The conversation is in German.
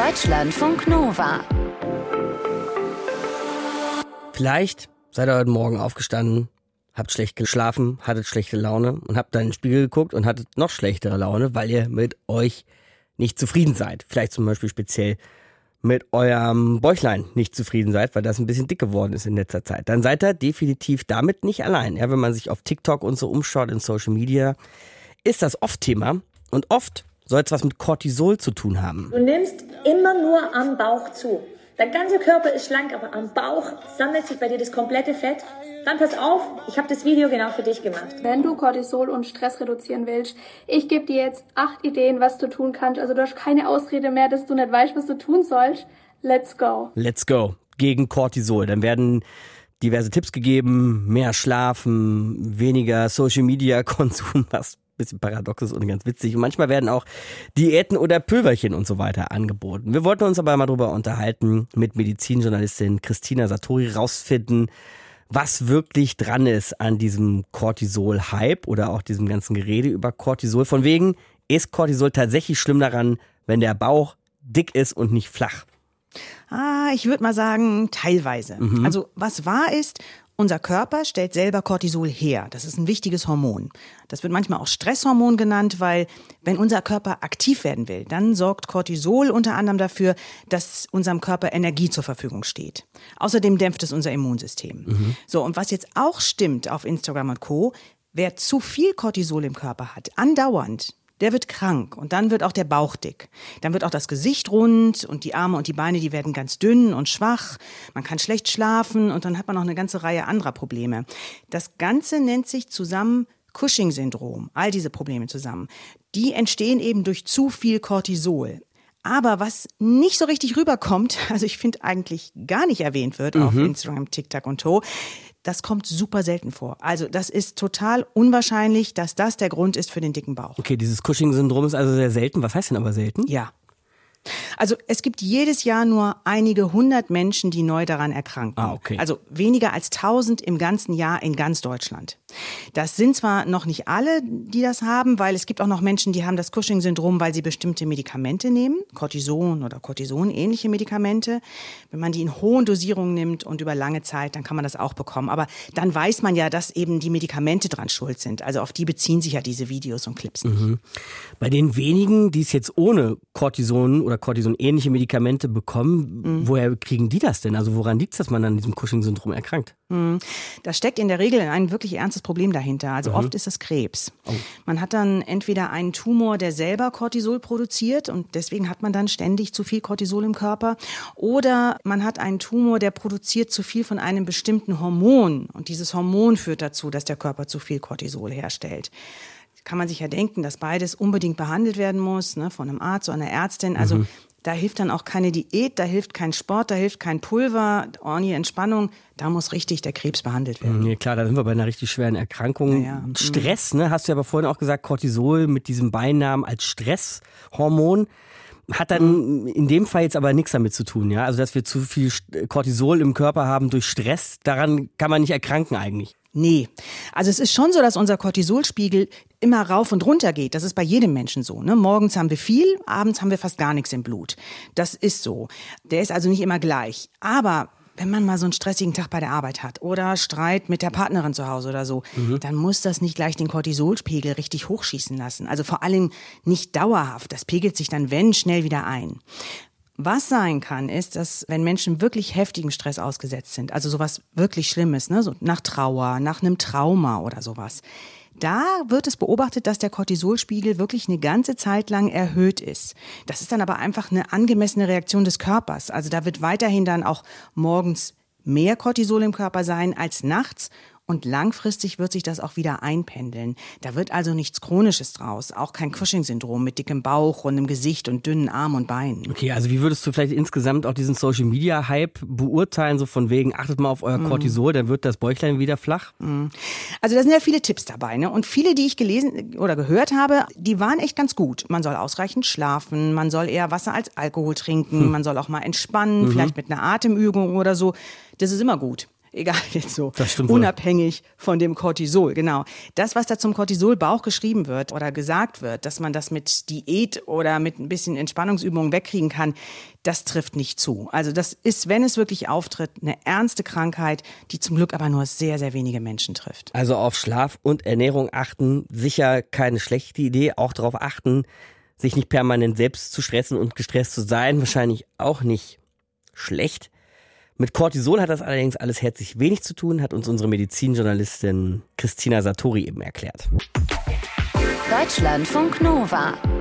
Deutschlandfunk Nova. Vielleicht seid ihr heute Morgen aufgestanden, habt schlecht geschlafen, hattet schlechte Laune und habt dann in den Spiegel geguckt und hattet noch schlechtere Laune, weil ihr mit euch nicht zufrieden seid. Vielleicht zum Beispiel speziell mit eurem Bäuchlein nicht zufrieden seid, weil das ein bisschen dick geworden ist in letzter Zeit. Dann seid ihr definitiv damit nicht allein. Ja, wenn man sich auf TikTok und so umschaut in Social Media, ist das oft Thema und oft soll es was mit Cortisol zu tun haben. Du nimmst immer nur am Bauch zu. Dein ganzer Körper ist schlank, aber am Bauch sammelt sich bei dir das komplette Fett. Dann pass auf, ich habe das Video genau für dich gemacht. Wenn du Cortisol und Stress reduzieren willst, ich gebe dir jetzt 8 Ideen, was du tun kannst. Also du hast keine Ausrede mehr, dass du nicht weißt, was du tun sollst. Let's go. Let's go. Gegen Cortisol. Dann werden diverse Tipps gegeben, mehr schlafen, weniger Social-Media-Konsum, was ein bisschen paradox ist und ganz witzig. Und manchmal werden auch Diäten oder Pülverchen und so weiter angeboten. Wir wollten uns aber mal drüber unterhalten mit Medizinjournalistin Christina Sartori, rausfinden, was wirklich dran ist an diesem Cortisol-Hype oder auch diesem ganzen Gerede über Cortisol. Von wegen, ist Cortisol tatsächlich schlimm daran, wenn der Bauch dick ist und nicht flach? Ich würde mal sagen, teilweise. Also was wahr ist, unser Körper stellt selber Cortisol her. Das ist ein wichtiges Hormon. Das wird manchmal auch Stresshormon genannt, weil wenn unser Körper aktiv werden will, dann sorgt Cortisol unter anderem dafür, dass unserem Körper Energie zur Verfügung steht. Außerdem dämpft es unser Immunsystem. So, und was jetzt auch stimmt auf Instagram und Co., wer zu viel Cortisol im Körper hat, andauernd, der wird krank und dann wird auch der Bauch dick. Dann wird auch das Gesicht rund und die Arme und die Beine, die werden ganz dünn und schwach. Man kann schlecht schlafen und dann hat man noch eine ganze Reihe anderer Probleme. Das Ganze nennt sich zusammen Cushing-Syndrom. All diese Probleme zusammen. Die entstehen eben durch zu viel Cortisol. Aber was nicht so richtig rüberkommt, also ich finde eigentlich gar nicht erwähnt wird auf Instagram, TikTok und Co., das kommt super selten vor. Also das ist total unwahrscheinlich, dass das der Grund ist für den dicken Bauch. Okay, dieses Cushing-Syndrom ist also sehr selten. Was heißt denn aber selten? Ja. Also es gibt jedes Jahr nur einige 100 Menschen, die neu daran erkranken. Okay. Also weniger als 1000 im ganzen Jahr in ganz Deutschland. Das sind zwar noch nicht alle, die das haben, weil es gibt auch noch Menschen, die haben das Cushing-Syndrom, weil sie bestimmte Medikamente nehmen, Cortison oder Cortison-ähnliche Medikamente. Wenn man die in hohen Dosierungen nimmt und über lange Zeit, dann kann man das auch bekommen. Aber dann weiß man ja, dass eben die Medikamente dran schuld sind. Also auf die beziehen sich ja diese Videos und Clips nicht. Bei den wenigen, die es jetzt ohne Cortison oder Cortison-ähnliche Medikamente bekommen, woher kriegen die das denn? Also woran liegt es, dass man an diesem Cushing-Syndrom erkrankt? Da steckt in der Regel ein wirklich ernstes Problem dahinter. Also oft ist es Krebs. Man hat dann entweder einen Tumor, der selber Cortisol produziert und deswegen hat man dann ständig zu viel Cortisol im Körper. Oder man hat einen Tumor, der produziert zu viel von einem bestimmten Hormon. Und dieses Hormon führt dazu, dass der Körper zu viel Cortisol herstellt. Kann man sich ja denken, dass beides unbedingt behandelt werden muss, ne, von einem Arzt oder einer Ärztin. Also da hilft dann auch keine Diät, da hilft kein Sport, da hilft kein Pulver, ordentliche Entspannung. Da muss richtig der Krebs behandelt werden. Ja klar, da sind wir bei einer richtig schweren Erkrankung. Ja. Stress, ne, hast du ja aber vorhin auch gesagt, Cortisol mit diesem Beinamen als Stresshormon. Hat dann in dem Fall jetzt aber nichts damit zu tun, ja? Also dass wir zu viel Cortisol im Körper haben durch Stress, daran kann man nicht erkranken eigentlich. Nee, also es ist schon so, dass unser Cortisolspiegel immer rauf und runter geht. Das ist bei jedem Menschen so. Ne? Morgens haben wir viel, abends haben wir fast gar nichts im Blut. Das ist so. Der ist also nicht immer gleich. Aber wenn man mal so einen stressigen Tag bei der Arbeit hat oder Streit mit der Partnerin zu Hause oder so, dann muss das nicht gleich den Cortisolspiegel richtig hochschießen lassen. Also vor allem nicht dauerhaft. Das pegelt sich dann, wenn, schnell wieder ein. Was sein kann, ist, dass wenn Menschen wirklich heftigem Stress ausgesetzt sind, also sowas wirklich Schlimmes, ne, so nach Trauer, nach einem Trauma oder sowas, da wird es beobachtet, dass der Cortisolspiegel wirklich eine ganze Zeit lang erhöht ist. Das ist dann aber einfach eine angemessene Reaktion des Körpers. Also da wird weiterhin dann auch morgens mehr Cortisol im Körper sein als nachts. Und langfristig wird sich das auch wieder einpendeln. Da wird also nichts Chronisches draus. Auch kein Cushing-Syndrom mit dickem Bauch, rundem Gesicht und dünnen Armen und Beinen. Okay, also wie würdest du vielleicht insgesamt auch diesen Social-Media-Hype beurteilen? So von wegen, achtet mal auf euer Cortisol, dann wird das Bäuchlein wieder flach. Also da sind ja viele Tipps dabei, ne? Und viele, die ich gelesen oder gehört habe, die waren echt ganz gut. Man soll ausreichend schlafen, man soll eher Wasser als Alkohol trinken, man soll auch mal entspannen, vielleicht mit einer Atemübung oder so. Das ist immer gut. Egal jetzt so, unabhängig von dem Cortisol, genau. Das, was da zum Cortisolbauch geschrieben wird oder gesagt wird, dass man das mit Diät oder mit ein bisschen Entspannungsübungen wegkriegen kann, das trifft nicht zu. Also das ist, wenn es wirklich auftritt, eine ernste Krankheit, die zum Glück aber nur sehr, sehr wenige Menschen trifft. Also auf Schlaf und Ernährung achten, sicher keine schlechte Idee. Auch darauf achten, sich nicht permanent selbst zu stressen und gestresst zu sein, wahrscheinlich auch nicht schlecht. Mit Cortisol hat das allerdings alles herzlich wenig zu tun, hat uns unsere Medizinjournalistin Christina Sartori eben erklärt. Deutschlandfunk Nova